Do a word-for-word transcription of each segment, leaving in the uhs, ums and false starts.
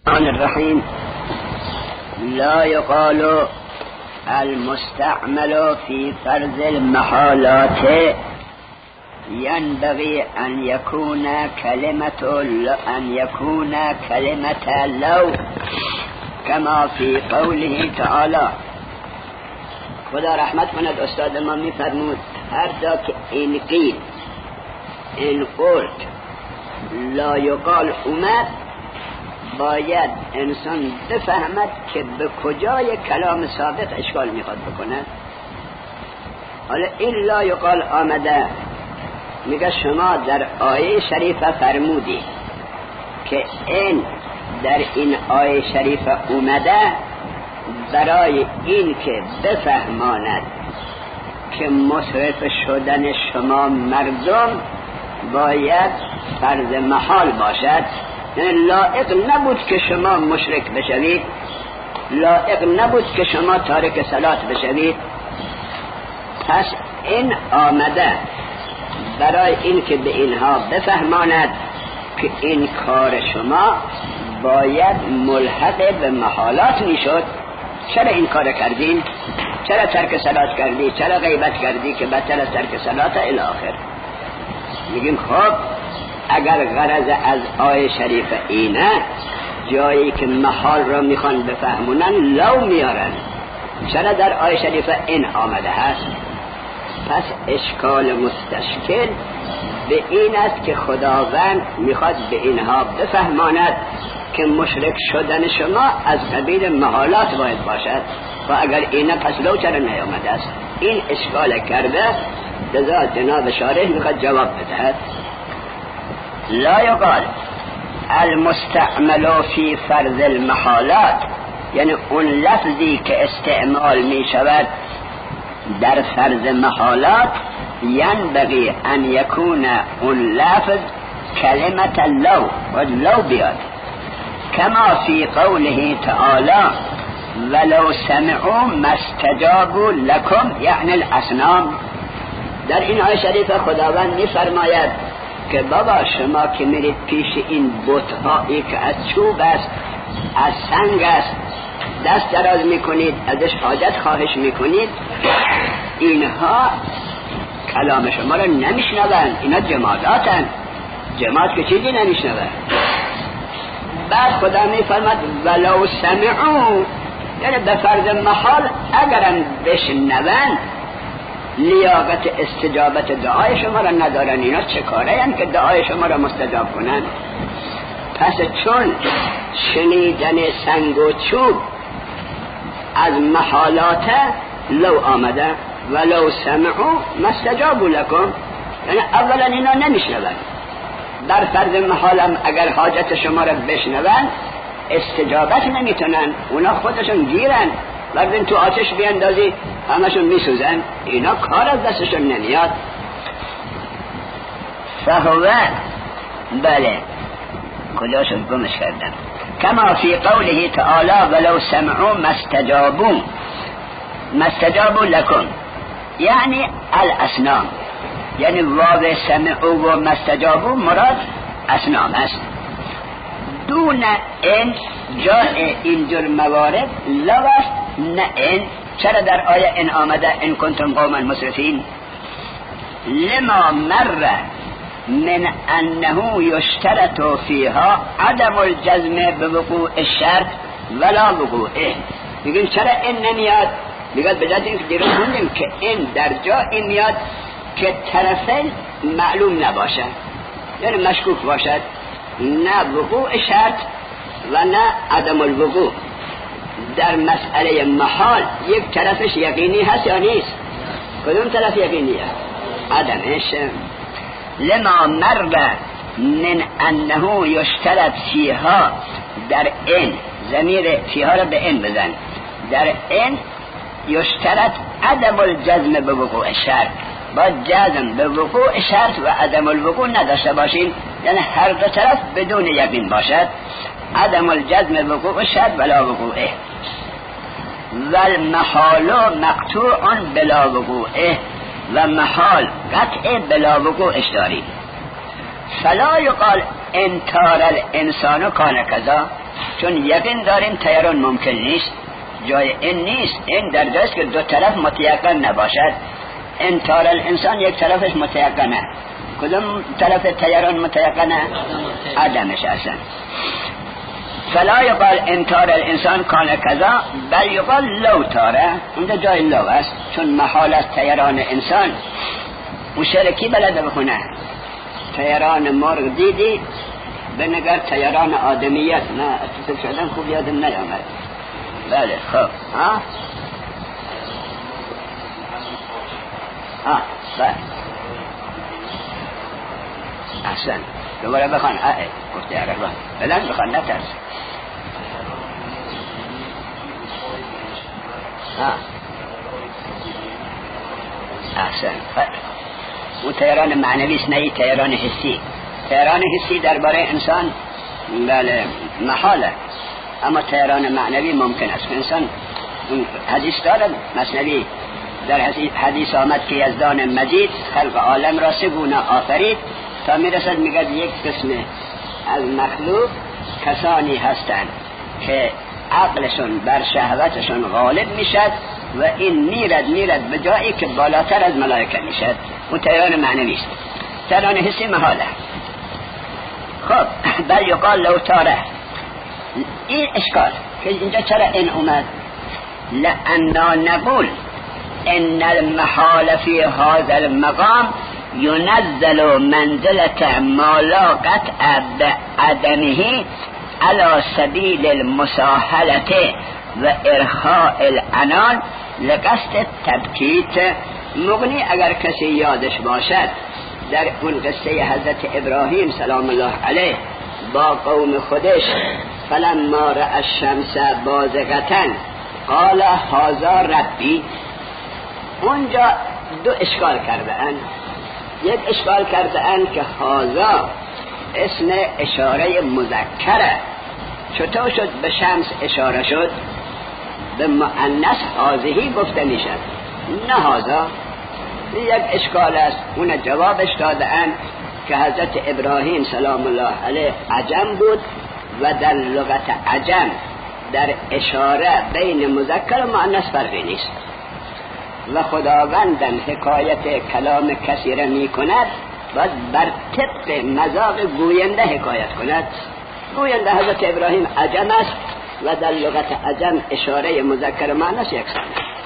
الرحیم لا يقال المستعمل في فرض المحالات ينبغي أن يكون كلمة أن يكون كلمة لو كما في قوله تعالى. خدا رحمت کند استاد ما می فرمود هر جا که این قیل این قلت لا یقال اومد باید انسان بفهمد که به کجای کلام سابق اشکال میخواد بکنه. حالا این لا یقال آمده میگه شما در آیه شریفه فرمودی که این در این آیه شریفه اومده برای این که بفهماند که مصرف شدن شما مردم باید فرض محال باشد، یعنی لایق نبود که شما مشرک بشوید، لایق نبود که شما تارک صلات بشوید. پس این آمده برای این که به اینها بفهماند که این کار شما باید ملحق به محالات میشد. چرا این کار کردین؟ چرا ترک صلات کردی؟ چرا غیبت کردی که بدتر از ترک صلات الی آخر؟ میگیم خب اگر غرض از آیه شریف اینه، جایی که محال را میخوان بفهمونن لو میارن، چرا در آیه شریف این آمده هست؟ پس اشکال مستشکل به این است که خداوند میخواد به اینها بفهماند که مشرک شدن شما از قبیل محالات باید باشد و اگر اینه پس لو چرا نیامده است؟ این اشکال کرده، لذا جناب شارح میخواد جواب بدهد. لا یقال المستعمل فی فرض المحالات، یعنی اون لفظی که استعمال می شود در فرض محالات ینبغی ان یکون اون لفظ کلمت لو و لو بیاد کما فی قوله تعالی ولو سمعوا ما استجابوا لكم یعنی الاصنام. در این آیه شریف خداوند می فرماید که بابا شما که میرید پیش این بت‌هایی که از چوب است، از سنگ است، دست دراز میکنید، ازش حاجت خواهش میکنید، اینها کلام شما را نمیشنوند، اینا جماداتن. جماد که چیزی نمیشنوند. بعد خدا میفرماد ولو سمعوا، یعنی به فرض محال اگرم بشنوند لیاقت استجابت دعای شما را ندارن، اینا چه کاره هم که دعای شما را مستجاب کنن؟ پس چون شنیدن سنگ و چوب از محالات لو آمده ولو سمعوا ما استجابوا لكم، یعنی اولا اینا نمیشنون، در فرض محالم اگر حاجت شما را بشنون استجابت نمیتونن، اونا خودشون گیرن، وقتی تو آتش بیاندازی همشون میسوزن، اینا کار از دستشون نمیاد. فهو بله کجاشون گمش کردن کما فی قوله تعالی ولو سمعوا ما استجابوا ما استجابوا لكم یعنی الاصنام، یعنی واو سمعوا و ما استجابوا مراد اصنام است. دون این جای اینجور موارد لوست نه این. چرا در آیه این آمده ان کنتم قوما مسرفین؟ لما مر من انه یشترط فیها عدم الجزم بوقوع الشرط ولا وقوعه. میگن چرا این نمیاد؟ میگن بجد این که دیروز خوندیم که این در جا این میاد که طرفین معلوم نباشد، یعنی مشکوک باشد، نه وقوع شرط و نه عدم الوقوع. در مسئله محال یک طرفش یقینی هست یا نیست؟ کدوم طرف یقینیه؟ عدمش. لما مر من انه یشترط فیها، در این ضمیر فیها را به این بزن، در این یشترط عدم الجزم به وقوع شرط، با جزم به وقوع شرط و عدم الوقوع نداشته باشین، یعنی هر دو طرف بدون یقین باشد. عدم الجزم وقوع شرط ولا وقوعه والمحال مقطوع بلا وقوعه، و محال قطع بلا وقوعش دارید. فلا یقال انتار الانسان کان کذا، چون یقین داریم تیاران ممکن نیست. جای این نیست. این در جایست که دو طرف متیقن نباشد. انکار الانسان یک طرفش متیقنه. کدوم طرف تیاران متیقنه؟ عدمش اصلا. فلا یقال انکار الانسان کان کذا بل یقال لو تاره. اونجا جای لو است، چون محال است تیاران انسان. اون شعر کی بلده بخونه؟ تیاران مرغ دیدی بنگر تیاران آدمیت. نه اتصال شدن خوب یادم نیامد. بله خب ها ها بله احسن. دوباره بخوان. اه گفتی عربان بلند بخوان نترس. ها احسن. اون تیران معنویست، نه تیران حسی. تیران حسی درباره انسان بله محاله، اما تیران معنوی ممکن است. انسان حدیث دارد مثنوی در حدیث آمد که یزدان مجید خلق عالم را سه گونه آفرید تا میرسد میگد یک قسم از مخلوق کسانی هستند که عقلشون بر شهوتشون غالب میشد و این میرد میرد به جایی که بالاتر از ملائکه میشد. اون تیران معنوی است. تیران حسی محاله. خب بل یقال لو تاره. این اشکال که اینجا چرا این اومد؟ لأننا نقول ان المحال في هذا المقام ينزل منزلة ما لا قطع بعدمه على سبيل المساهلة وإرخاء العنان لقصد التبکیت. مغنی اگر کسی یادش باشد در اون قصه حضرت ابراهیم سلام الله علیه با قوم خودش فلما رأى الشمس بازغة قال هذا ربی، اونجا دو اشکال کرده اند. یک اشکال کرده اند که هذا اسم اشاره مذکره، چطور شد به شمس اشاره شد؟ به مؤنث هذه گفته میشد، نه هذا. یک اشکال است. اون جوابش داده اند که حضرت ابراهیم سلام الله علیه عجم بود و در لغت عجم در اشاره بین مذکر و مؤنث فرقی نیست و خداوندم حکایت کلام کسی را می کند باید بر طبق مذاق گوینده حکایت کند. گوینده حضرت ابراهیم عجم است و در لغت عجم اشاره مذکر و مؤنث یکسان.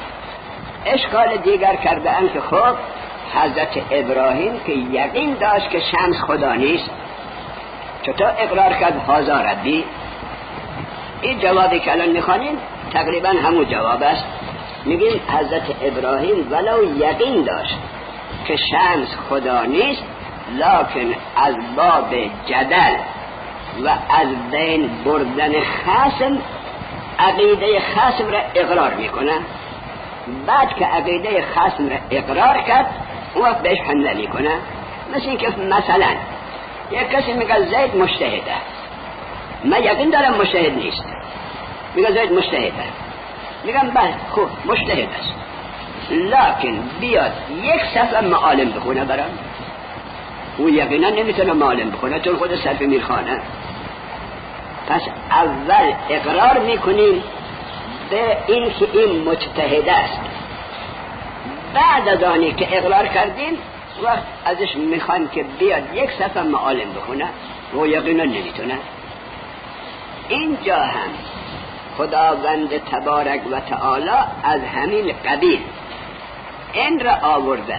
اشکال دیگر کرده اند که خب حضرت ابراهیم که یقین داشت که شمس خدا نیست چطور اقرار کرد هذا ربی؟ این جوابی که الان میخوانیم تقریبا همون جواب است. میگیم حضرت ابراهیم ولو یقین داشت که شمس خدا نیست، لکن از باب جدل و از بین بردن خصم عقیده خصم را اقرار میکنه. بعد که عقیده خصم را اقرار کرد اون وقت بهش حمله میکنه. مثل این که مثلا یک کسی میگه زید مجتهده، من یقین دارم مجتهد نیست، میگه زید مجتهده، میگم بله خوب مجتهد است، لکن بیاد یک صفحه معالم بخونه برام، او یقینا نمیتونه معالم بخونه چون خود صرف میرخانه. پس اول اقرار میکنیم به این که این مجتهد است، بعد از آنی که اقرار کردیم وقت ازش میخوان که بیاد یک صفحه معالم بخونه و یقینا نمیتونه. اینجا هم خداوند تبارک و تعالی از همین قبیل این را آورده.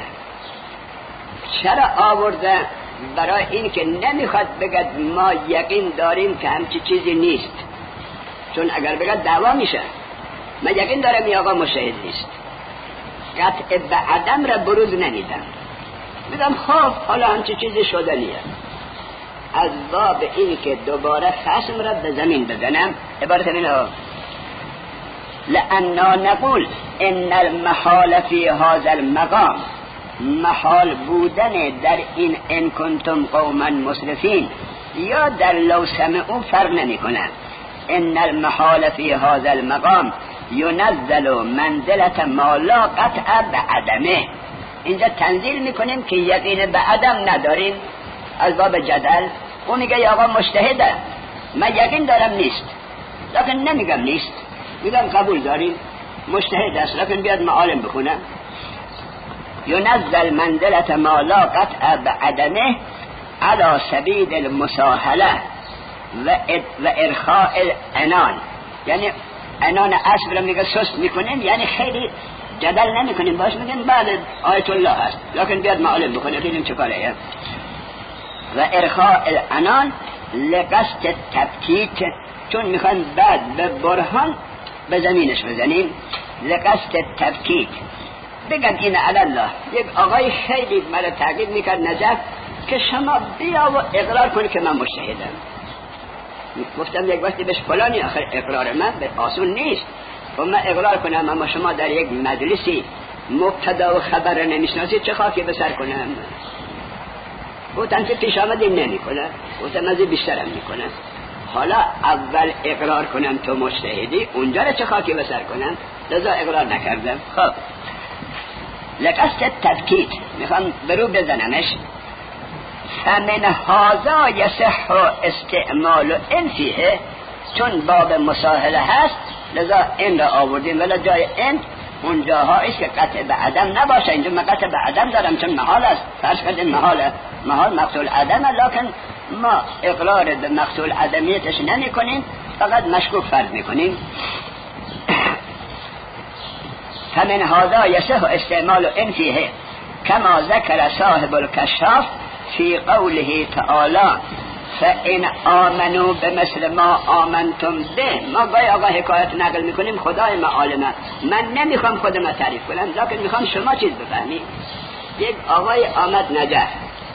چرا آورده؟ برای این که نمیخواد بگد ما یقین داریم که همچی چیزی نیست، چون اگر بگد دعوا میشه. من یقین دارم این آقا مجتهد نیست، قطع به عدم را بروز نمیدم، میگم خب حالا همچی چیزی شدنیه. از باب این که دوباره خصم را به زمین بزنم عبارت اینه لأننا نقول ان المحال فی هذا المقام، محال بودن در این ان کنتم قوما مسرفین یا در لو سمعوا فرق نمی کنن. ان المحال فی هذا المقام ينزل منزلة ما لا قطع بعدمه. اینجا تنزیل میکنیم که یقین به عدم نداریم از باب جدل. اون میگه یا آقا مجتهده، من یقین دارم نیست، لکن نمیگم نیست، میگم قبول داریم مجتهد است لکن بیاد معالم بخونه. ينزل منزلة ما لا قطع بعدمه على سبيل المساهله و ارخاء العنان، یعنی عنان اصل رو میگه سست میکنیم، یعنی خیلی جدل نمیکنیم باش، میگیم بله آیت الله هست لکن بیاد معالم بکنه ببینیم چه کاره. و ارخاء العنان لقصد تبکیت، چون میخوان بعد به برهان به زمینش بزنیم. لقصد تبکیت بگن این علی الله. یک آقای خیلی مرا تعقیب میکرد نجف که شما بیا و اقرار کنی که من مجتهدم. گفتم یک وقتی بهش فلانی آخر اقرار من به آسون نیست و من اقرار کنم اما شما در یک مجلسی مبتدا و خبر نمیشناسید چه خاکی به سر کنم؟ گفتم که پیش آمد این نمی کنه، گفتم از بیشترم میکنه. حالا اول اقرار کنم تو مجتهدی، اونجا را چه خاکی به سر کنم؟ لذا اقرار نکردم. خب لقصد تبکیت میخوام برو بزنمش. فمن هذا یصح استعمال ان فیه، چون باب مساهله هست لذا این را آوردیم، ولی جای این اون جاها است که قطع به عدم نباشه. اینجا من قطع به عدم دارم چون محال است، فرض کردیم محاله، محال مقتول عدمه، لکن ما اقرار به مقتول عدمیتش نمی کنیم، فقط مشکوک فرض می کنیم. فمن هذا یصح استعمال ان فیه كما ذكر صاحب الكشاف في قوله تعالى فإن آمنوا بمثل ما آمنتم به. ما گاهی آقا حکایت نقل میکنیم خدای ما عالمه، من نمیخوام خودم تعریف کنم لکن میخوام شما چیز بفهمید. یک آقای آمد نجف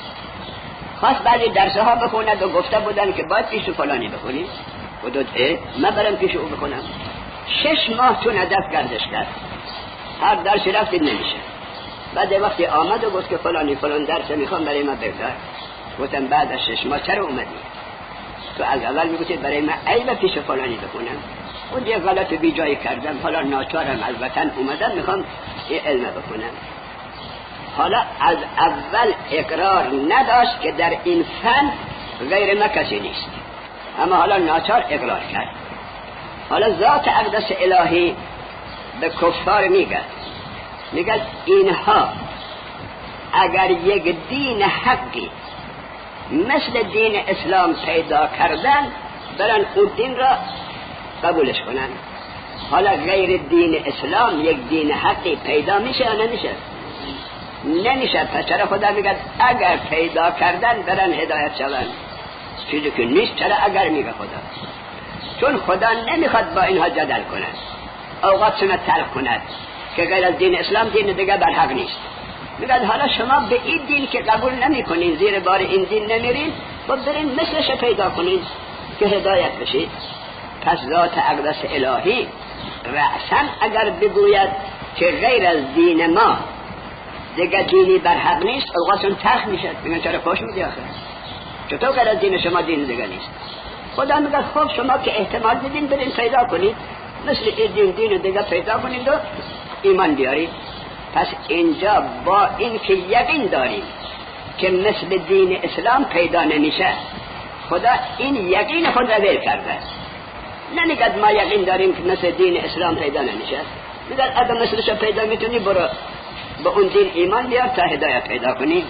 خواست بعضی درسه ها بخوند و گفته بودن که باید پیش فلانی بخونی، خودت اه من برم پیش او بخونم. شش ماه تو نجف گردش کرد، هر درسی رفتید نمیشه. بعد وقتی آمد و گفت که فلانی فلان درس میخوام برای من بگذار، گفتم بعد از شش ماه چرا اومدی؟ تو از اول میگوشی برای من عیبه پیش فلانی بخونم، اون یه غلط بی جایی کردم، حالا ناچارم از وطن اومدم میخوام یه علم بخونم. حالا از اول اقرار نداشت که در این فن غیر ما کسی نیست، اما حالا ناچار اقرار کرد. حالا ذات اقدس الهی به کفار میگه میگه اینها اگر یک دین حقی مثل دین اسلام پیدا کردن برن اون دین را قبولش کنن. حالا غیر دین اسلام یک دین حقی پیدا میشه یا نمیشه؟ نمیشه. پس چرا خدا میگه اگر پیدا کردن برن هدایت شون؟ چیزی که نیست. چرا اگر میگه خدا؟ چون خدا نمیخواد با اینها جدل کنه، اوقاتشون تلخ کند که غیر از دین اسلام دین دیگه بر حق نیست. میگه حالا شما به این دین که قبول نمی کنین، زیر بار این دین نمیرین، و برین مثلش پیدا کنین که هدایت بشید. پس ذات اقدس الهی رأسا اگر بگوید که غیر از دین ما دیگه دینی بر حق نیست، اوقاتشون تلخ میشد. میگن چرا پاش میدی آخه؟ چطور غیر از دین شما دین دیگه نیست؟ خدا میگه خب شما که احتمال بدین برین پیدا کنید مثل این دین دین دیگه پیدا کنید و ایمان بیارید. پس اینجا با این که یقین داریم که مثل دین اسلام پیدا نمیشه، خدا این یقین خود را ول کرده. نمیگه ما یقین داریم که مثل دین اسلام پیدا نمیشه، میگه اگه مثلش پیدا میتونی برو به اون دین ایمان بیار تا هدایت پیدا کنی.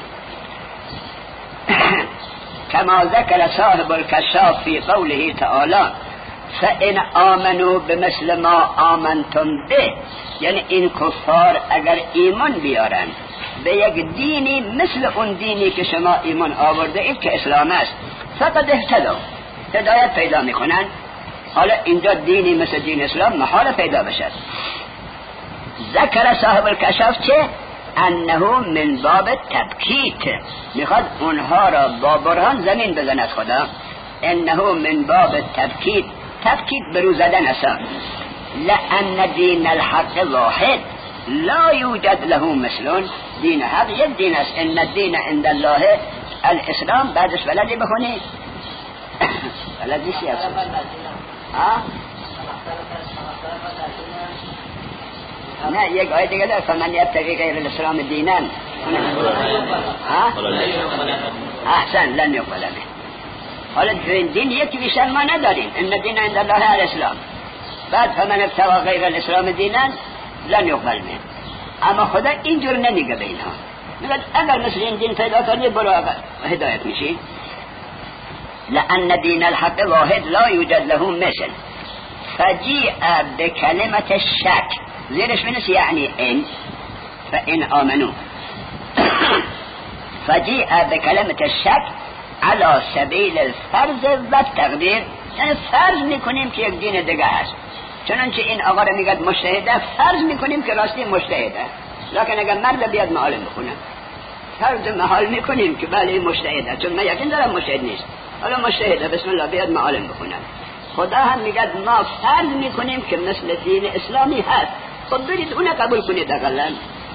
كما ذكر صاحب الكشاف في قوله تعالى فإن آمنوا بمثل ما آمنتم به، یعنی این کفار اگر ایمان بیارن به یک دینی مثل اون دینی که شما ایمان آورده اید که اسلام است، فقد اهتدوا، هدایت پیدا میکنن. حالا اینجا دینی مثل دین اسلام محال پیدا بشد. ذکر صاحب الکشاف چه؟ انه من باب تبکیت، میخواد اونها را با برهان زمین بزند خدا. انه من باب تبکیت، تبکیت برو زدن اصلا. لأن دین الحق واحد لا یوجد له مثل، دین حق یک دین است. ان الدین عند الله الاسلام. بعدش بلدی بخونی؟ بلدی سی اصلا ها؟ نه یک آیه دیگه داره فمن یبتغی غیر الاسلام دینا ها؟ احسن لن یقبل منه. حالا دین یکی بیشتر ما نداریم. ان دین عند الله الاسلام. بعد فمن ابتغى غیر الاسلام دینا لن یقبل منه. اما خدا اینجور نمیگه به اینها، میگه اگر مثل این دین پیدا کنی برو هدایت میشی. لأن دین الحق واحد لا یوجد له مثل. فجیء بکلمة الشک، زیرش بنس یعنی این فإن آمنوا. فجیء بکلمة الشک على سبیل الفرض و تقدیر، یعنی فرض میکنیم که یک دین دیگه هست. چنانچه این آقا رو میگه مجتهده، فرض میکنیم که راستی مجتهده، لکن اگر مرد بیاد معالم بخونه فرض محال میکنیم که بله مجتهده، چون من یقین دارم مجتهد نیست، حالا مجتهده بسم الله بیاد معالم بخونه. خدا هم میگه ما فرض میکنیم که مثل دین اسلامی هست، خب برید اون قبول کنید. اقلا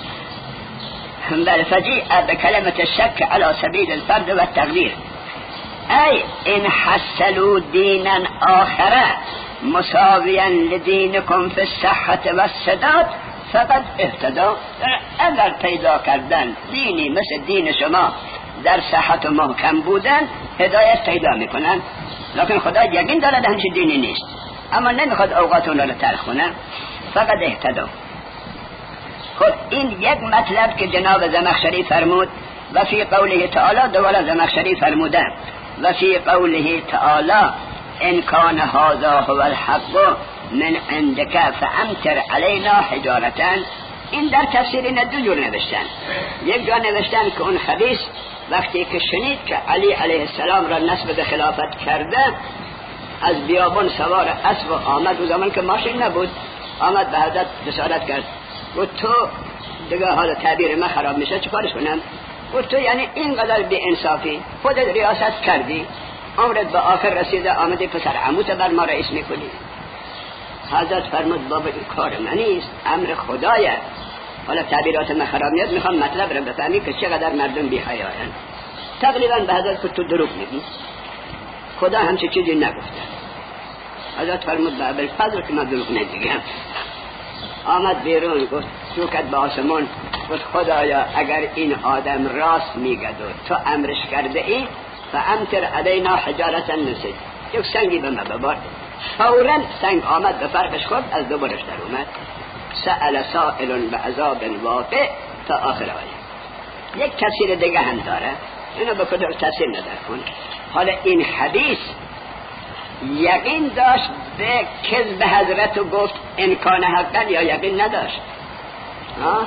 بل فجیء بکلمة الشک على سبیل الفرض و التقدیر، ای ان حصلوا دینا آخره مساویا لدینکم فی الصحة و السداد فقد اهتدا. اگر پیدا کردن دینی مثل دین شما در صحت و محکم بودن، هدایت پیدا میکنن. لکن خدا یقین دارد همچین دینی نیست، اما نمیخواد اوقات اون رو تلخ کنه. فقد اهتدا. خب این یک مطلب که جناب زمخشری فرمود. و فی قوله تعالی، دوباره زمخشری فرموده و فی قوله تعالی ان کان هذا هو الحق من عندك فامطر علینا حجارة. این در تفسیر این دو جور نوشتن. یک جا نوشتن که اون خبیث وقتی که شنید که علی علیه السلام را نسب به خلافت کرده، از بیابان سوار اسب و آمد، و زمان که ماشین نبود، آمد به حضرت بشارت کرد و تو دیگه حال تعبیر من خراب میشه چه کارش کنم؟ و تو یعنی اینقدر بی انصافی، خودت ریاست کردی، عمرت به آخر رسیده، آمدی پسر عموت بر ما رئیس میکنی. حضرت فرمود بابا این کار من نیست، امر خدایه. حالا تعبیرات من خراب میاد، میخوام مطلب رو بفهمی که چقدر مردم بی حیاین. تقریبا به حضرت که تو دروغ میگی، خدا همچه چیزی نگفته. حضرت فرمود به ابوالفضل که من دروغ نمیگم. آمد بیرون، گفت سوکت به آسمان، گفت خدایا اگر این آدم راست میگد و تو امرش کرده ای فامطر علینا حجارة من سجیل، یک سنگی به ما ببار. فوراً سنگ آمد به فرقش خورد، از دوبارش در اومد. سأل سائل بعذاب واقع تا آخر آیه. یک تفسیر دیگه هم داره، اینو به کدر تفسیر نظر کن. حالا این حدیث یقین داشت به کذب حضرت و گفت امکان حقا، یا یقین نداشت؟ آه؟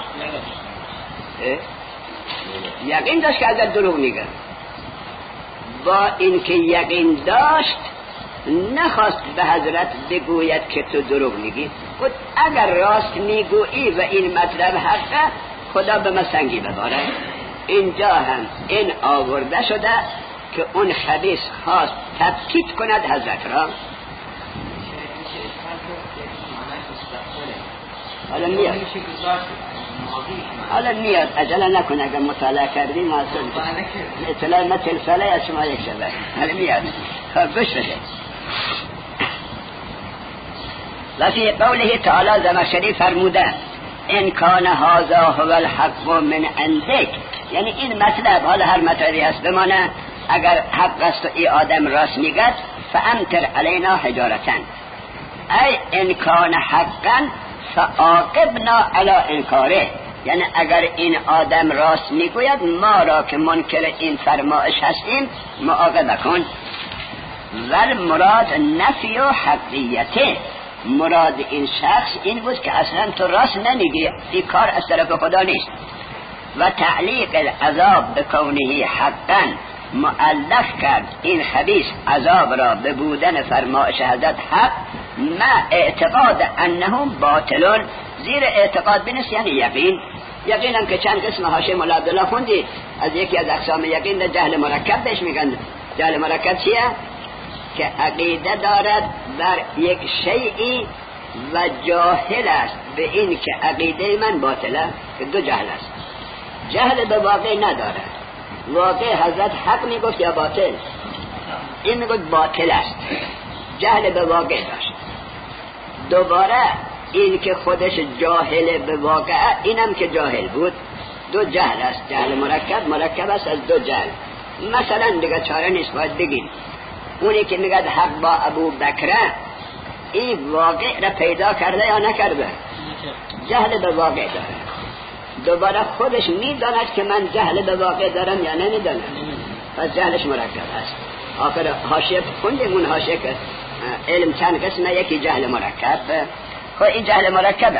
یقین داشت که حضرت دروغ میگه. با اینکه یقین داشت نخواست به حضرت بگوید که تو دروغ میگی، گفت اگر راست میگویی و این مطلب حقه خدا به من سنگی بباره. اینجا هم این آورده شده که اون خبیث خواست تبکیت کند حضرت را. حالا میاد حالا میاد عجله نکن، اگر مطالعه کردی معصول اطلاع مثل فله از شما یک شبه. حالا میاد، خب گوش بده. و فی قوله تعالی زمخشری فرموده ان کان هذا هو الحق من عندک، یعنی این مطلب، حالا هر مطلبی هست بمانه، اگر حق است و ای آدم راست میگد فامطر علینا حجارة، ای ان کان حقا فعاقبنا علی انکاره، یعنی اگر این آدم راست میگوید ما را که منکر این فرمایش هستیم معاقبه کن. ول مراد نفی و حقیته، مراد این شخص این بود که اصلا تو راست نمیگی، این کار از طرف خدا نیست. و تعلیق العذاب بکونه حقا، معلق کرد این خبیث عذاب را به بودن فرمایش حضرت حق، ما اعتقاد انهم باطلون، زیر اعتقاد بنس یعنی یقین. یقین هم که چند قسم حاشیه مولا عبدالله خوندی، از یکی از اقسام یقین جهل مرکب بهش میگن. جهل مرکب چیه؟ که عقیده دارد بر یک شیئی و جاهل است به این که عقیده من باطله، که دو جهل است. جهل به واقع نداره، واقع حضرت حق میگفت یا باطل، این میگفت باطل است، جهل به واقع داشت. دوباره این که خودش جاهل به واقع، اینم که جاهل بود، دو جهل است. جهل مرکب مرکب است از دو جهل. مثلا دیگه چاره نیست، باید بگیم اونی که میگه حق با ابو بکره، این واقع را پیدا کرده یا نکرده؟ جهل به واقع داره. دوباره خودش میداند که من جهل به واقع دارم یا نمیدانم، پس جهلش مرکب است. آخر حاشیه خوندیم اون حاشیه که علم چند قسمه، یکی جهل مرکب، خب این جهل مرکبه.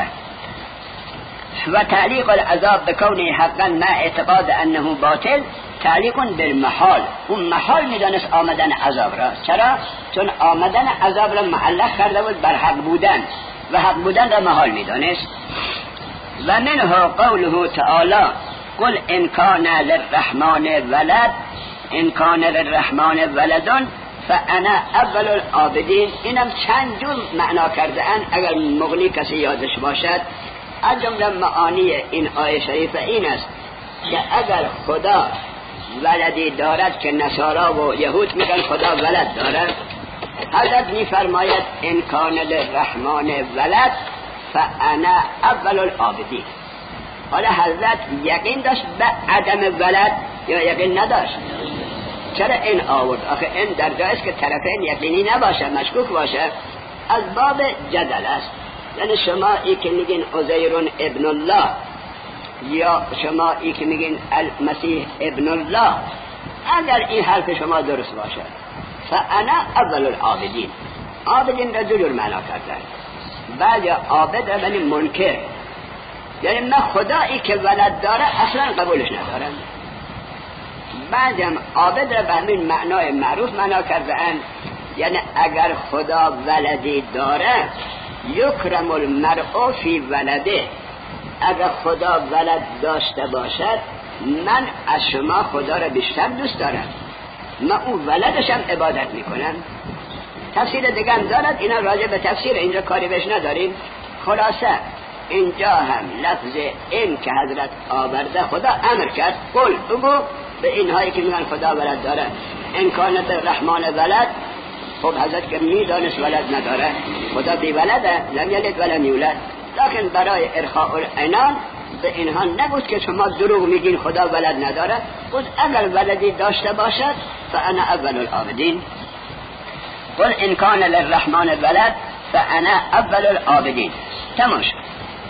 و تعلیق العذاب بکونه حقا ما اعتقاد انه باطل تعلیق بالمحال، اون محال میدانست آمدن عذاب را. چرا؟ چون آمدن عذاب را معلق کرده بود بر حق بودن و حق بودن را محال میدانست. و منه قوله تعالی قل ان کان للرحمن ولد ان کان للرحمن ولد فانا اول العابدین. اینم چند جور معنا کرده اند، اگر مغنی کسی یادش باشد. از جمله معانی این آیه شریفه این است که اگر خدا ولدی دارد که نصارا و یهود میگن خدا ولد دارد، حضرت میفرماید ان کان للرحمن ولد فانا اول العابدین. حالا حضرت یقین داشت به عدم ولد یا یقین نداشت؟ چرا این آورد؟ آخه این در جایی است که طرفین یقینی نباشه، مشکوک باشه، از باب جدل است. یعنی شما ای که میگین عزیر ابن الله یا شما ای که میگین المسیح ابن الله، اگر این حرف شما درست باشه فانا اول العابدین. عابدین را دو جور معنا کردن. بعضی عابد را یعنی منکر، یعنی من خدایی که ولد داره اصلا قبولش ندارم. بعضی هم عابد را به همین معنای معروف معنا کردن، یعنی اگر خدا ولدی داره یکرم المرء فی ولده، اگر خدا ولد داشته باشد من از شما خدا را بیشتر دوست دارم، من اون ولدشم عبادت میکنم. تفسیر دیگه هم دارد، اینا راجع به تفسیر اینجا کاری بهش نداریم. خلاصه اینجا هم لفظ این که حضرت آورده، خدا امر کرد قل بگو به اینهایی که میگن خدا ولد داره ان کانت الرحمن ولد. خب حضرت که میدانست ولد نداره، خدا بی ولده، لم یلد ولم یولد، لیکن برای ارخاء العنان به اینها نگفت که شما دروغ میگین خدا ولد نداره، بود اگر ولدی داشته باشد فانا اول العابدین. قل ان کان للرحمن ولد فانا اول العابدین. تمام شد.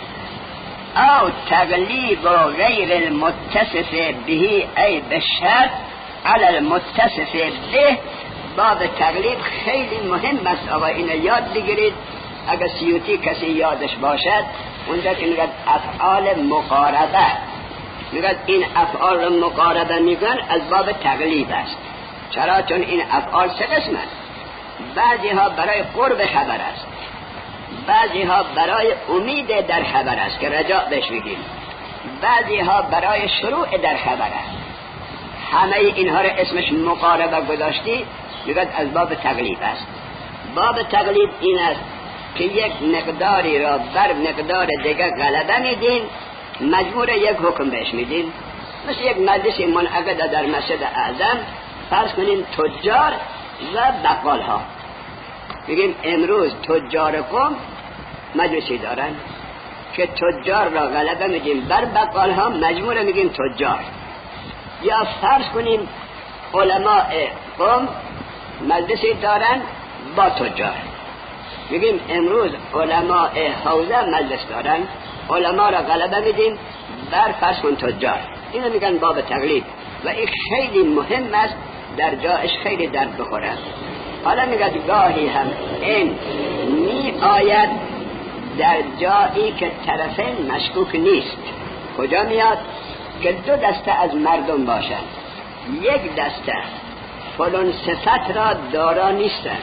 او تغلیب غیر المتصف به ای بالشرط علی المتصف به. باب تغلیب خیلی مهم است، آقا اینو یاد بگیرید. اگر سیوطی کسی یادش باشد اونجا که میگه افعال مقاربه، میگه این افعال مقاربه میگن از باب تغلیب است. چرا؟ چون این افعال سه قسم است. بعضی ها برای قرب خبر است، بعضی ها برای امید در خبر است که رجاء بهش میگیم، بعضی ها برای شروع در خبر است. همه اینها رو اسمش مقاربه گذاشتی، میگه از باب تغلیب است. باب تغلیب این است که یک مقداری را بر مقدار دیگه غلبه میدین، مجبور یک حکم بهش میدین. مثل یک مجلس منعقد در مسجد اعظم، فرض کنین تجار و بقال ها، میگیم امروز تجار قوم مجلسی دارن که تجار را غلبه میدیم بر بقال ها، مجبور میگیم تجار. یا فرض کنیم علماء قوم مجلسی دارن با تجار، میگیم امروز علماء حوزه مجلس دارن، علما را غلبه میدیم بر فرض کن تجار. اینو میگن باب تغلیب و این خیلی مهم است، در جایش خیلی درد بخوره. حالا میگه گاهی هم این می آید در جایی که طرفین مشکوک نیست. کجا میاد؟ که دو دسته از مردم باشند، یک دسته فلان صفت را دارا نیستند،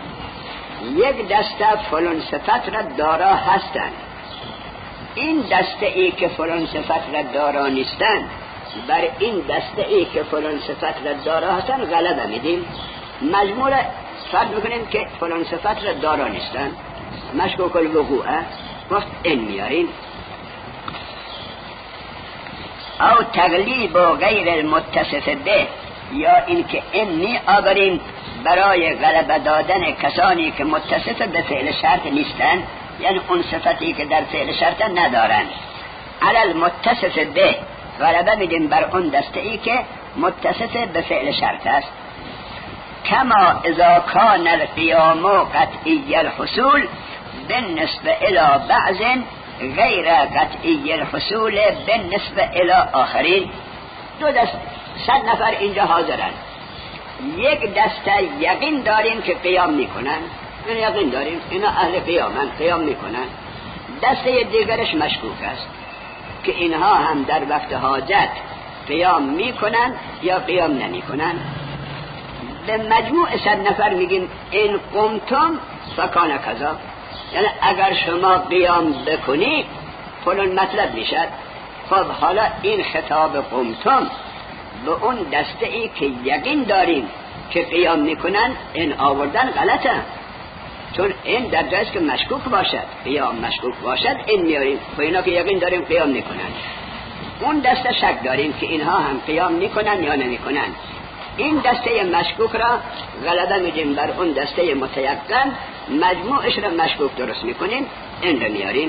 یک دسته فلان صفت را دارا هستند. این دسته ای که فلان صفت را دارا نیستند بر این دسته ای که فلان صفت را دارا هستند غلبه میدیم. مجموع فرض بکنیم که فلان صفت را دارا نیستند، مشکوک الوقوعه، وقت این میاریم. او تغلیب و غیر المتصف به، یا اینکه این می آوریم برای غلبه دادن کسانی که متصف به فعل شرط نیستن، یعنی اون صفتی که در فعل شرط ندارن. علی المتصف به غلبه میدیم بر اون دسته ای که متصف به فعل شرط است. کما اذا کان القیام قطعی الحصول بالنسبه الى بعض غیر قطعی الحصول بالنسبه الى آخرین. دو دست صد نفر اینجا حاضرن، یک دسته یقین داریم که قیام میکنن، این یقین داریم اینا اهل قیامن، قیام میکنن. دسته دیگرش مشکوک است که اینها هم در وقت حاجت قیام میکنن یا قیام نمیکنن. به مجموع صد نفر میگیم این قمتم فکان کذا، یعنی اگر شما قیام بکنید فلان مطلب میشد. خب حالا این خطاب قمتم به اون دسته ای که یقین داریم که قیام میکنن این آوردن غلطه، چون این در جایست که مشکوک باشد، قیام مشکوک باشد این میاریم. و اینا که یقین داریم قیام میکنن، اون دسته شک داریم که اینها هم قیام میکنن یا نمیکنن. این دسته مشکوک را غلبه میدیم بر اون دسته متیقن، مجموعش را مشکوک درست میکنیم، این را میاریم.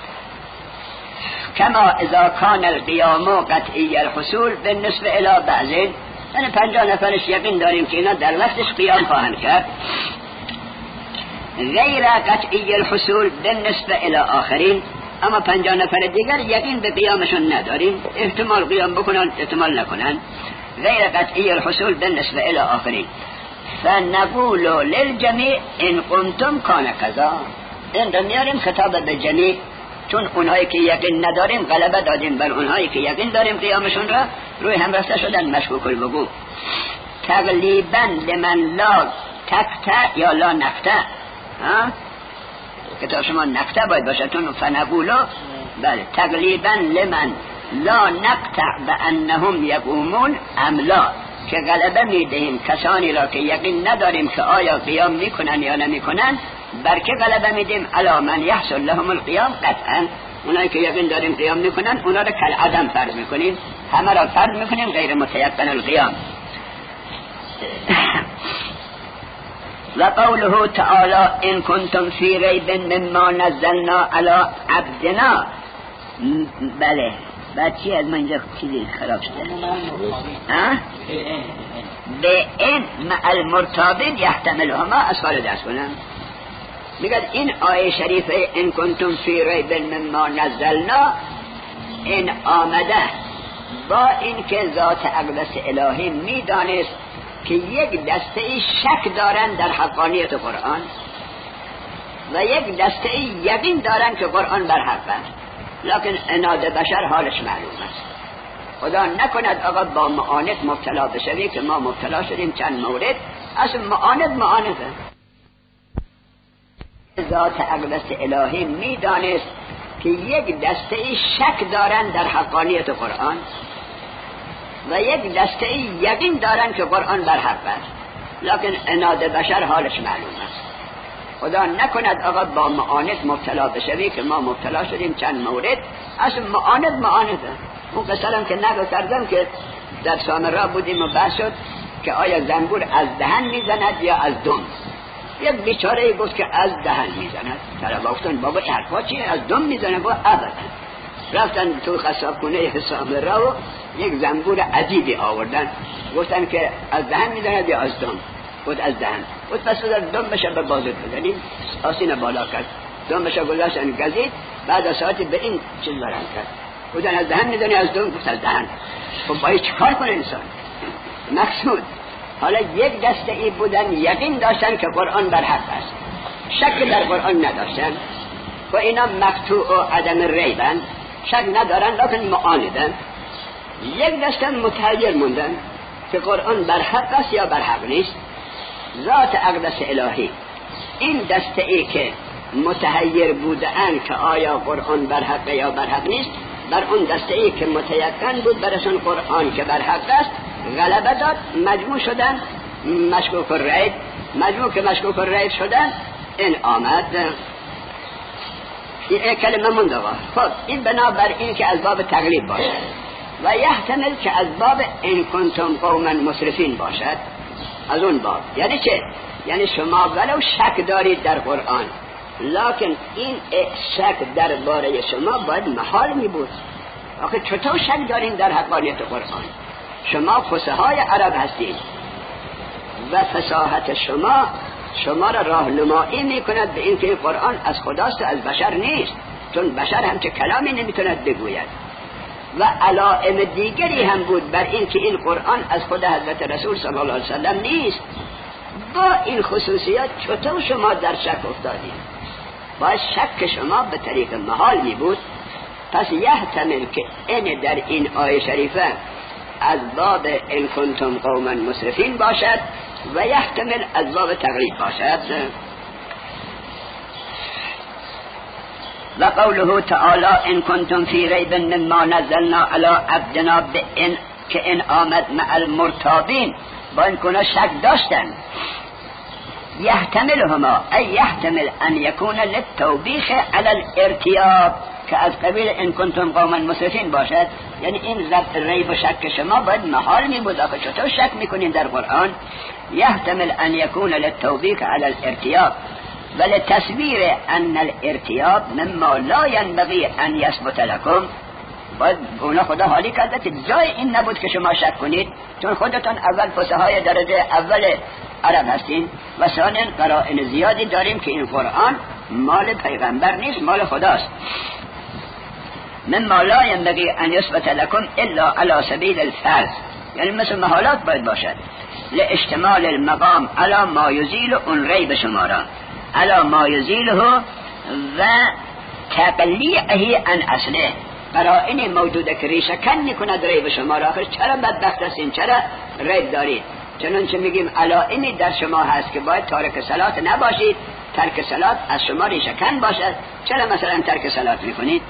کما اذا کان القیام قطعی الحصول بالنسبه الی بعضین، یعنی پنجاه نفرش یقین داریم که اینا در وقتش قیام خواهند کرد. غیر قطعی الحصول بالنسبه الی آخرین، اما پنجاه نفر دیگر یقین به قیامشون نداریم، احتمال قیام بکنن احتمال نکنن. غیر قطعی الحصول بالنسبه الی آخرین فنقول للجمیع ان قمتم کان کذا. این رو میاریم خطاب به جمیع، چون اونهایی که یقین نداریم غلبه دادیم بر اونهایی که یقین داریم قیامشون را، روی هم رفته شدن مشکوک الوقوع. تقلیبا لمن لا تقطع یا لا نقطع، ها کتاب شما نقطع باید باشه، چون فنقولو بله تقلیبا لمن لا نقطع بانهم یقومون ام لا، که غلبه میدهیم کسانی را که یقین نداریم که آیا قیام میکنن یا نمیکنن، بر که غلبه میدیم علی من یحصل لهم القیام قطعا. اونایی که یقین داریم قیام میکنن اونا را کل عدم فرض میکنیم، همه را فرض میکنیم غیر متیقن القیام. و قوله تعالی ان کنتم فی ریب مما نزلنا علی عبدنا، بله بعد چی از من اینجا چیزی خراب شده، ها به این مع المرتابط یحتملهما اصفال دست کنم. میگه این آیه شریفه ان کنتم فی ریب مما نزلنا، این آمده با این که ذات اقدس الهی میدانست که یک دسته شک دارن در حقانیت قرآن و یک دسته یقین دارن که قرآن بر حق است، لکن عناد بشر حالش معلوم است. خدا نکند آقا با معاند مبتلا بشوی که ما مبتلا شدیم چند مورد. اصلا معاند معانده، ذات اقدس الهی میدانست که یک دسته شک دارن در حقانیت قرآن و یک دسته یقین دارن که قرآن بر حق است، لکن عناد بشر حالش معلوم است. خدا نکند آقا با معاند مبتلا بشوی که ما مبتلا شدیم چند مورد. اصلا معاند معانده. اون قصرم که نگو کردم که در سامرا بودیم و بحث شد که آیا زنبور از دهن میزند یا از دم. یک بیچاره گفت که از دهن میزند. طرف گفتن بابا این حرفا چیه، از دم میزنه؟ با ابدا. رفتن تو قصابخونه سامرا و یک زنبور عجیبی آوردن، گفتن که از دهن میزند یا از دم. بود از دهن. بود پس در دم بشه به بازت بزنیم، آسین بالا کرد، دم بشه گذاشتن گزید، بعد از ساعتی به این چیز برند کرد. بودن از دهن میزنی از دم، گفت از دهن. خب باید چیکار کنه انسان؟ مقصود حالا یک دسته ای بودن یقین داشتن که قرآن بر حق است، شک در قرآن نداشتن و اینا مقطوع و عدم ریبن، شک ندارن لکن معاندن. یک دسته متحیر موندن که قرآن بر حق است یا بر حق نیست. ذات اقدس الهی این دسته ای که متحیر بودن که آیا قرآن بر حق یا بر حق نیست، بر اون دسته ای که متیقن بود برشون قرآن که بر حق است غلبه داد، مجموع شدن مشکوک الریب. مجموع که مشکوک الریب شدن این آمد. این کلمه مندقه. خب این بنابر این که از باب تقلیب باشد و یحتمل که از باب ان کنتم قوما مسرفین باشد. از اون باب یعنی چه؟ یعنی شما ولو شک دارید در قرآن، لکن این شک در باره شما باید محال می بود. آخه چطور شک دارین در حقانیت قرآن؟ شما فصحای عرب هستید و فصاحت شما شما را راهنمایی میکند به اینکه این قرآن از خداست، از بشر نیست، چون بشر هم چه کلامی نمیتوند بگوید. و علائم دیگری هم بود بر اینکه این قرآن از خود حضرت رسول صلی الله علیه وسلم نیست. با این خصوصیات چطور شما در شک افتادید؟ باید شک شما به طریق محال می بود. پس یحتمل که این در این آیه شریفه از باب ان کنتم قوما مسرفین باشد و یحتمل از باب تقلید باشد. و قوله تعالی ان کنتم فی ریب مما نزلنا علی عبدنا بان که این آمد مع المرتابین، با این کنا شک داشتن. یحتملهما ای یحتمل ان یکون للتوبیخ علی الارتیاب، که از قبیل ان کنتم قوما مسرفین باشد. یعنی این ضبط ریب و شک شما باید محال می بود. آخه چطور شک میکنین در قرآن؟ یحتمل ان یکون للتوبیخ علی الارتیاب ولتصویر ان الارتیاب مما لا ينبغي ان يثبت لكم. باید اونا خدا حالی کرده که جای این نبود که شما شک کنید، چون خودتون اول فصحای درجه اول عرب هستین و ثانیا قرائن زیادی داریم که این قرآن مال پیغمبر نیست، مال خداست. مما لا ينبغي ان يثبت لكم الا على سبيل الفرض، یعنی مثل محالات باید باشد. لاشتمال المقام على ما يزيل اون ریب شما را، على ما يزيله و تقلیعه عن اصله. قرائن موجوده که ریشه کن کند ریب شما را. آخر چرا بدبخت هستین؟ چرا ریب دارید؟ چنانچه میگیم علائمی در شما هست که باید تارک صلات نباشید، ترک صلات از شما ریشه کن باشد. چرا مثلا ترک صلات میکنید؟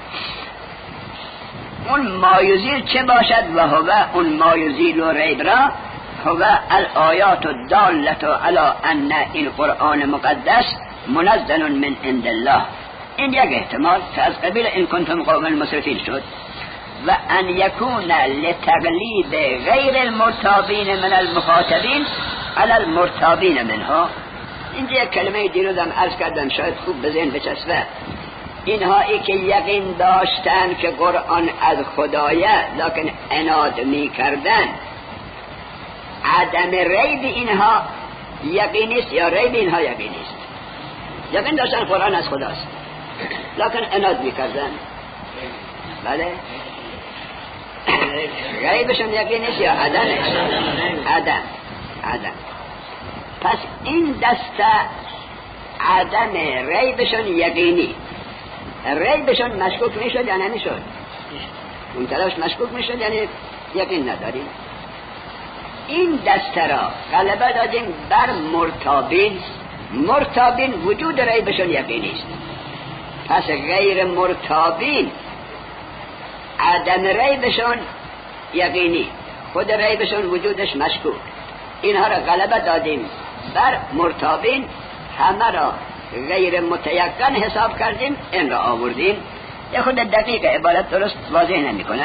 اون مایزیل چه باشد؟ و هو اون مایزیل و ریب را هو الآیات الدالة علی ان این قرآن مقدس منزل من عند الله. این یک احتمال که از قبیل این کنتم قوم المسرفین شد. و ان یکون لتقلید غیر المرتابین من المخاطبین علی المرتابین منها. اینجا یک کلمه دیروزم عرض کردم، شاید خوب به ذهن بچسبه. اینهایی که یقین داشتن که قرآن از خدایه لکن عناد می کردن، عدم ریب اینها یقینیست یا ریب اینها یقینیست؟ یقین داشتن قرآن از خداست لکن عناد می کردن. بله، ریبشون یقینیست یا عدمش؟ عدم. عدم. پس این دسته عدم ریبشون یقینی، ریبشون مشکوک میشد یا نمیشد؟ اون طرفش مشکوک میشد، یعنی یقین نداریم. این دسته را غلبه دادیم بر مرتابین. مرتابین وجود ریبشون یقینی است. پس غیر مرتابین عدم ریبشون یقینی، خود ریبشون وجودش مشکوک. اینها را غلبه دادیم بر مرتابین، همه را غیر متیقن حساب کردیم، این را آوردیم. یه خود دقیق عبارت درست واضح نمی کنه.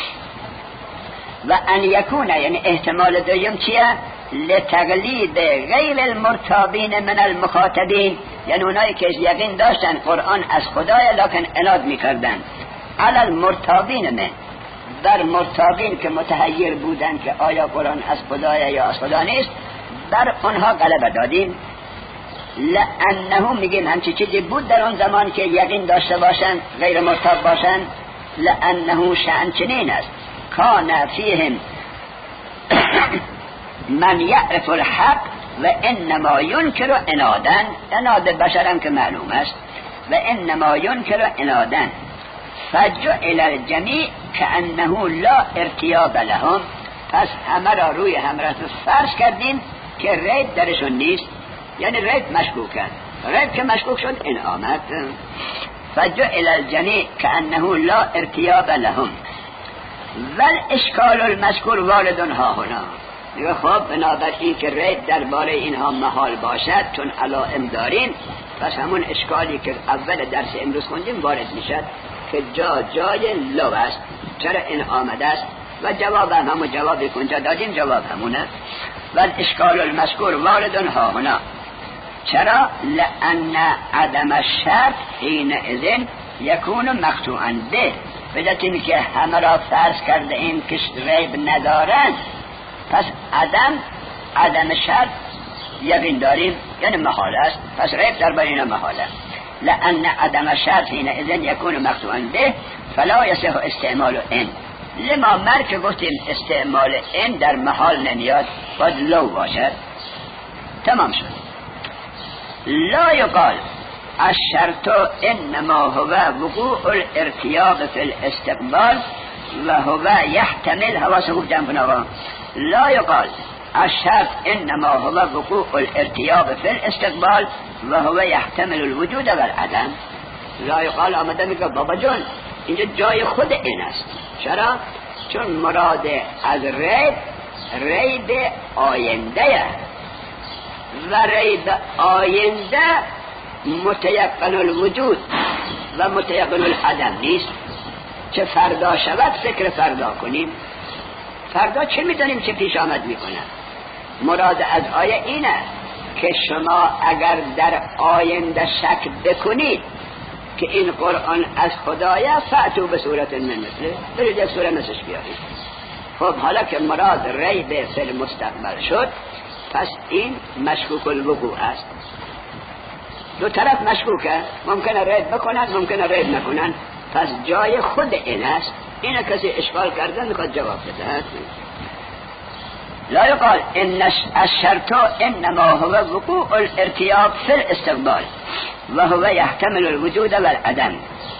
و ان یکونه یعنی احتمال دویم چیه؟ لتقلید غیر المرتابین من المخاطبین، یعنی اونایی که یقین داشتن قرآن از خدای لکن عناد میکردن، علی المرتابین من، در مرتابین که متحیر بودن که آیا قرآن از خدای یا از خدا نیست، در اونها غلبه دادیم. لانه میگیم همچی چیزی بود در اون زمان که یقین داشته باشن غیر مرتاب باشن. لانه شأن چنین است کان فیهم من یعرف الحق و انما ینکر عنادن. عناد بشرم که معلوم است. و انما ینکر عنادن فجعل الجمیع کانه لا ارتیاب لهم. پس همه را روی همراه فرض کردیم که ریب درشون نیست، یعنی ریب مشکوکن. ریب که مشکوک شد این آمد. فجعل الجمیع کانه لا ارتیاب لهم ول اشکال المذکور وارد ها هنا. میگه خب بنابراین که ریب درباره اینها محال باشد چون علائم داریم، پس همون اشکالی که اول درس امروز خوندیم وارد میشد که جا جای لو است. چرا این آمده است؟ و جواب هم همون جوابی که اونجا دادیم جواب همونه. ول اشکال المذکور وارد ها هنا. چرا؟ لأن عدم الشرط حین اذن یکون مقطوعا به. بدتیم که همه را فرض کرده این که ریب ندارن، پس عدم عدم شرط یقین داریم یعنی محال است، پس ریب در بین محاله. لأن عدم شرط حینئذ یکون مقطوعا به فلا یصح استعمال ان. لما مر که گفتیم استعمال ان در محال نمیاد، باید لو باشد. تمام شد. لا یقال الشرط انما هو وقوع الارتیاب فی الاستقبال و هو يحتمل حواسه جمع کنه. لا يقال الشرط انما هو وقوع الارتياب في الاستقبال و هو يحتمل الوجود والعدم. لا يقال آمده میگه بابا جان اینجا جای خود این است. چرا؟ چون مراد از ریب ریب آینده و ریب آینده متیقن الوجود و متیقن العدم نیست. چه فردا شود فکر فردا کنیم، فردا چه میدونیم چه پیش آمد میکنه. مراد از آیه اینه که شما اگر در آینده شک بکنید که این قرآن از خدایه فأتوا به صورت من مثله، برید یک سوره مثلش بیارید. خب حالا که مراد ریب فی المستقبل شد، پس این مشکوک الوقوع است. دو طرف مشکوکه، ممکنه ریب بکنن ممکنه ریب نکنن، پس جای خود این است. اینه کسی اشکال کرده میخواد جواب بده. لا يقال ان الشرط انما هو وقوع الارتياب في الاستقبال و هو يحتمل الوجود والعدم.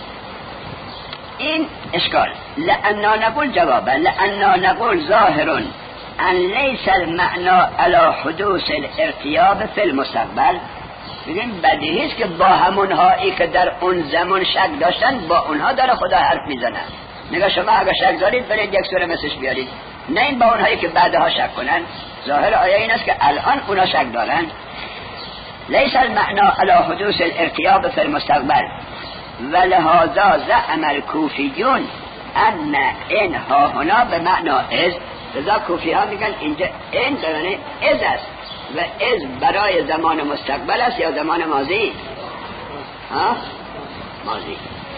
این اشکال. لأننا نقول جوابا لأننا نقول ظاهر ان ليس المعنى على حدوث الارتياب في المستقبل. بگیم بدیهی است که با همون هایی که در اون زمان شک داشتن با اونها داره خدا حرف میزنه. میگه شما اگه شک دارید برید یک سوره مثلش بیارید، نه این با اونهایی که بعدها شک کنن. ظاهر آیه این است که الان اونا شک دارن. لیس المعنى على حدوث الارتیاب فی المستقبل و لهذا زعم الکوفیون ان این ها هنا به معنی از. لذا کوفی ها میگن اینجا این به معنی از است و از برای زمان مستقبل است یا زمان ماضی؟ ها؟ ماضی.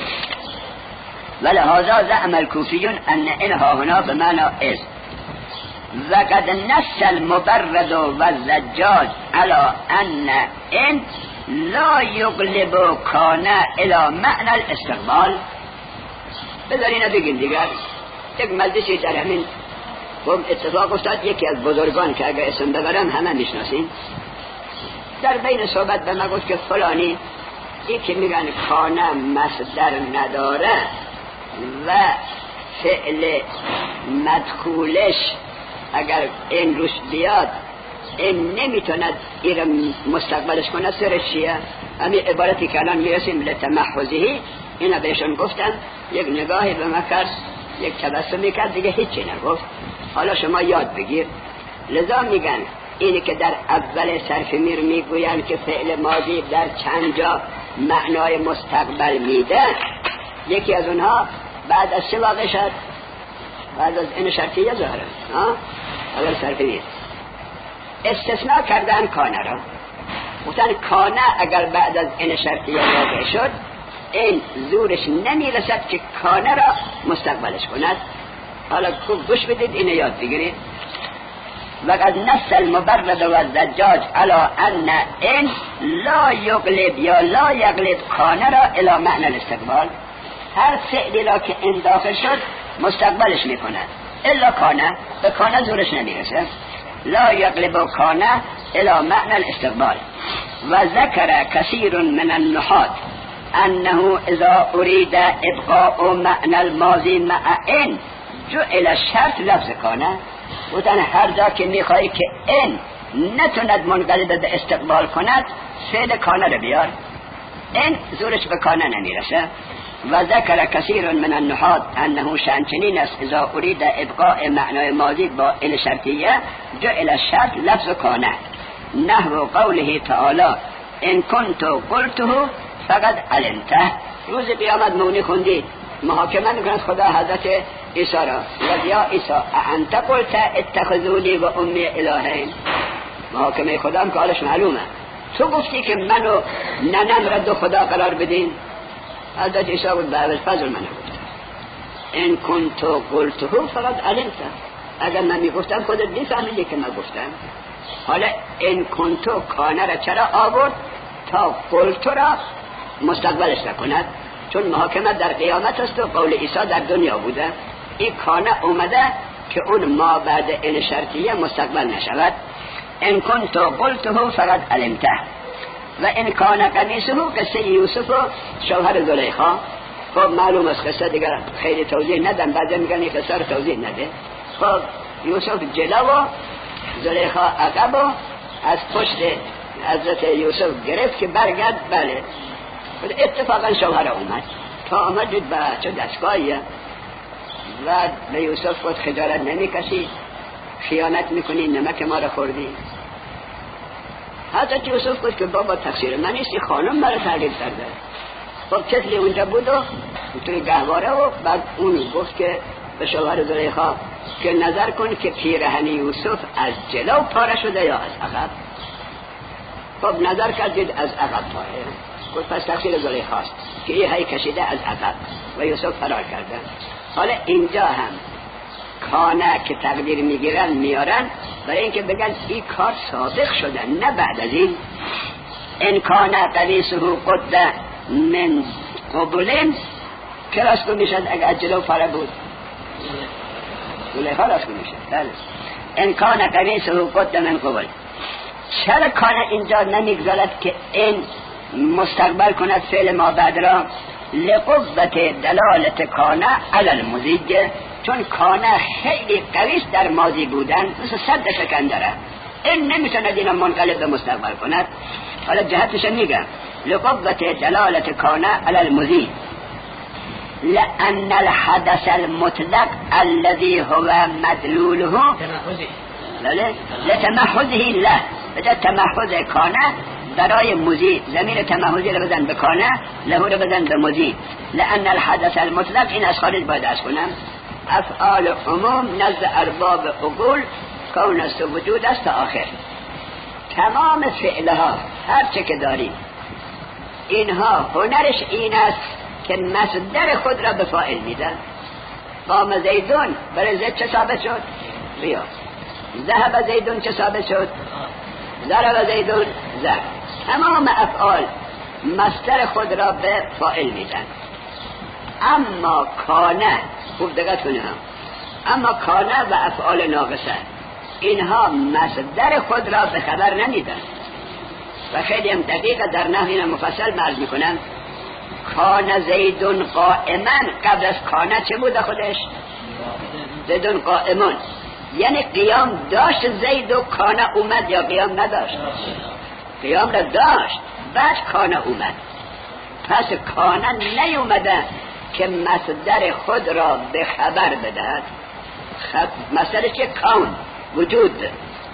ولهذا زعم الكوفيون ان انها هنا بمعنى از. وقد نص المبرد والزجاج على ان ان لا يغلب كان الى معنى الاستقبال. بذارین بگیم دیگر یک مجلسی در همین اتفاق افتاد. یکی از بزرگان که اگر اسم ببرم همه میشناسین، در بین صحبت به ما گفت که فلانی این که میگن کانه مصدر نداره و فعل مدخولش اگر این روش بیاد این نمیتوند این مستقبلش کنه. سرش چیه؟ همین عبارتی که الان میرسیم لتمحوزهی، اینا بهشون گفتن، یک نگاهی به ما کرد، یک تبسمی کرد، دیگه هیچی نگفت. حالا شما یاد بگیر. لذا میگن اینی که در اول صرف میر میگوین که فعل ماضی در چند جا معنای مستقبل میده. یکی از اونها بعد از چه واقع شد؟ بعد از این شرطیه ظاهره. اول صرف میر استثناء کردن کانه را. گفتن کانه اگر بعد از این شرطیه واقع شد این زورش نمیرسد که کانه را مستقبلش کند. حالا خوب گوش بدید، اینو یاد بگیرید. وقد نص المبرد والزجاج على ان ان لا یغلب یا لا یغلب کانه را الى معنی الاستقبال. هر فعلی را که این داخل شد مستقبلش میکنه، الا کانه، به کانه زورش نمیرسه. لا یغلب کانه الى معنی الاستقبال. و ذکر کثیر من النحات انه اذا اريد ابقاء معنى الماضي مع ان جعل الشرط لفظ کانه. بودن هر جا که میخوایی که این نتوند منقلب به استقبال کند فعل کانه رو بیار، این زورش به کانه نمیرسه. و ذکر کثیر من النحات انه شانچنین است اذا اريد ابقاء معنای ماضی با ال شرطیه جعل الشرط لفظ کانه. نحو قوله تعالی ان كنت قلته فقد علمته. روز قیامت مونی خوندید محاکمه میکنند خدا حضرت عیسی را و یا عیسی انت قلت اتخذونی و امی الهین. محاکمه خدا هم که حالش معلومه. تو گفتی که منو ننم را دو خدا قرار بدین. حضرت عیسی بود به اول فضل منو گفت ان کنتو قلته فقد علمته. اگر من میگفتم خودت میفهمیدی که من گفتم. حالا این کنتو کانه را چرا آورد؟ تا قلتو را مستقبلش نکند، چون محاکمت در قیامت است و قول عیسی در دنیا بوده. این کانه اومده که اون ما بعد این شرطیه مستقبل نشود. این کنتو قلتو فقط علمته. و این کانه قمیصه قصه یوسف و شوهر زلیخا. خب معلوم است قصه دیگر خیلی توضیح ندن، بعضی میگن این قصه رو توضیح نده. خب یوسف جلو و زلیخا عقب و از پشت حضرت یوسف گرفت که برگرد. بله اتفاقا شوهر اومد تا آمد دید به چه دستگاهیه و به یوسف خود خجالت نمی کشید، خیانت میکنی، نمک ما را خوردی. حضرت یوسف گفت که بابا تقصیر من نیست، خانم مرا تغییر کرده. خب طفلی اونجا بود و توی گهواره و بعد اون گفت که به شوهر زلیخا که نظر کن که پیرهن یوسف از جلو پاره شده یا از عقب. خب نظر کردید از عقب پاره. گفت پس تقصیر زلیخاست که این هی کشیده از عقب و یوسف فرار کرده. حالا اینجا هم کانه که تقدیر میگیرن میارن برای اینکه بگن این کار سابق شده، نه بعد از این. این کانه قمیصه قد من قبل که راستو میشد اگر از جلو پاره بود زلیخا راستو میشد. بله این کانه قمیصه قد من قبل. چرا کانه اینجا نمیگذارد که این مستقبل کند فعل ما بعد را؟ لقوت دلالت کانه علی المزید، چون کانه خیلی قویست در ماضی بودن، مثل صد سکندره، این نمیتوند اینو منقلب به مستقبل کند. حالا جهتش میگم لقوت دلالت کانه علی المزید لأن الحدث المطلق الذي هو مدلوله لتمحضه له، بده تمحض کانه برای مزید، ضمیر تمحضی رو بزن به کانه، لهو رو بزن به مزید. لأن الحدث المطلق، این از خارج باید از کنم، افعال عموم نزد ارباب عقول کون است و وجود است تا آخر. تمام فعلها هر چه که داریم اینها هنرش این است که مصدر خود را به فاعل میدن. قام زیدون برای زید چه ثابت شد؟ بیا. ذهب زیدون چه ثابت شد؟ ضرب زیدون ضرب. تمام افعال مصدر خود را به فاعل میدن. اما کانه، خوب دقت کنید، اما کانه و افعال ناقصه اینها مصدر خود را به خبر نمیدن و خیلی هم دقیق در نحو اینا مفصل مرز میکنن. کان زیدون قائما، قبل از کانه چه بوده خودش؟ زیدون قائمون، یعنی قیام داشت زید و کانه اومد یا قیام نداشت؟ قیام را داشت، بعد کانه اومد. پس کانه نیومده که مصدر خود را به خبر بدهد. خب مصدر چه؟ کون، وجود.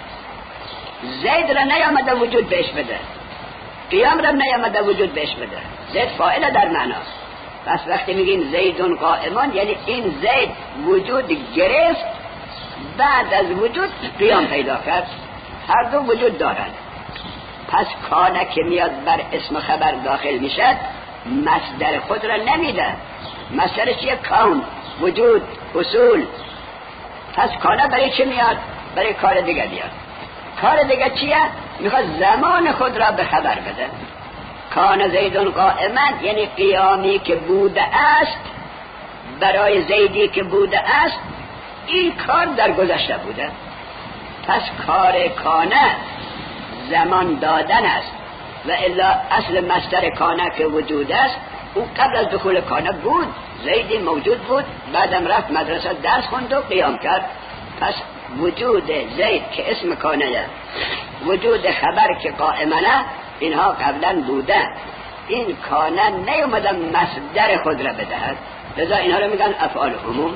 زید را نیامده وجود بهش بده، قیام را نیامده وجود بهش بده. زید فاعل در معناست. پس وقتی میگیم زیدون قائمان یعنی این زید وجود گرفت، بعد از وجود قیام پیدا کرد، هر دو وجود دارند. پس کانه که میاد بر اسم خبر داخل میشد مصدر خود را نمیده. مصدر چیه؟ کون، وجود، اصول. پس کانه برای چی میاد؟ برای کار دیگه میاد. کار دیگه چیه؟ میخواد زمان خود را به خبر بده. کان زیدون قائما یعنی قیامی که بوده است برای زیدی که بوده است، این کار در گذشته بوده. پس کار کانه زمان دادن است و الا اصل مصدر کانه که وجود است، او قبل از دخول کانه بود، زیدی موجود بود، بعدم رفت مدرسه درس خوند و قیام کرد. پس وجود زید که اسم کانه، وجود خبر که قائمانه، اینها قبلا بوده. این کانه نیومده مصدر خود را بدهد، لذا اینها رو میگن افعال عموم.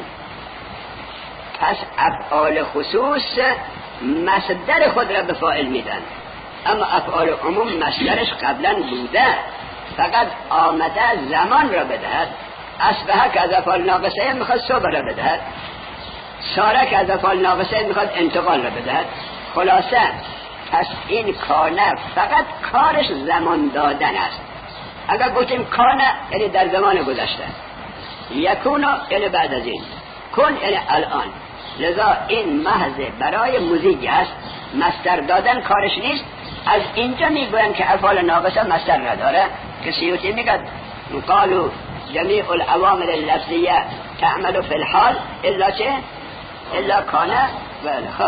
پس افعال خصوص مصدر خود را به فاعل میدن، اما افعال عموم مصدرش قبلا بوده، فقط آمده زمان را بدهد. اصبحه که از افعال ناقصه میخواد صبح را بدهد، ساره که از افعال ناقصه میخواد انتقال را بدهد. خلاصه پس این کانه فقط کارش زمان دادن است. اگر گفتیم کانه یعنی در زمان گذشته، یکونو یعنی بعد از این، کن یعنی الان. لذا این محض برای مزیج است مصدر دادن کارش نیست. از اینجا میگوین که افعال ناقصه مصدر نداره که سیوطی میگه قالوا جمیع العوامل اللفظیه تعمل فی الحال الا چه؟ الا کانه. بله خب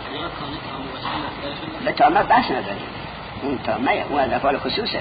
به تامه بحث نداریم، اون تامه اون از افعال خصوصه.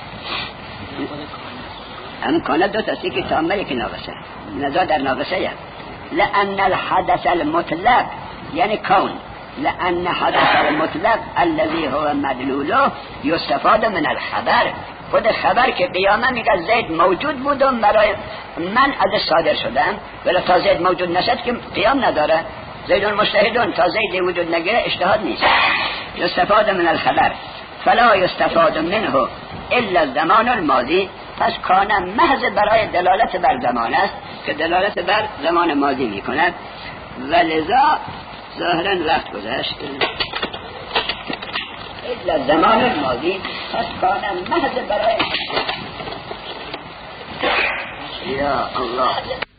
همین کانه دو تاستی که تامه یکی ناقصه، نزا در ناقصه یم. لأن الحدث المطلق یعنی کون، لأن حدث المطلق الذي هو مدلوله يستفاد من الخبر. خود خبر که قیامه میگه زید موجود بودم برای من از صادر شدم، ولی تا زید موجود نشد که قیام نداره. زیدون مجتهدون، تا زید وجود نگیره اجتهاد نیست. يستفاد من الخبر فلا يستفاد منه الا الزمان الماضی. پس کانه محض برای دلالت بر زمان است که دلالت بر زمان ماضی میکند. ولذا ظاهرا وقت گذشت الا زمان الماضی، پس کانه محض برای یا الله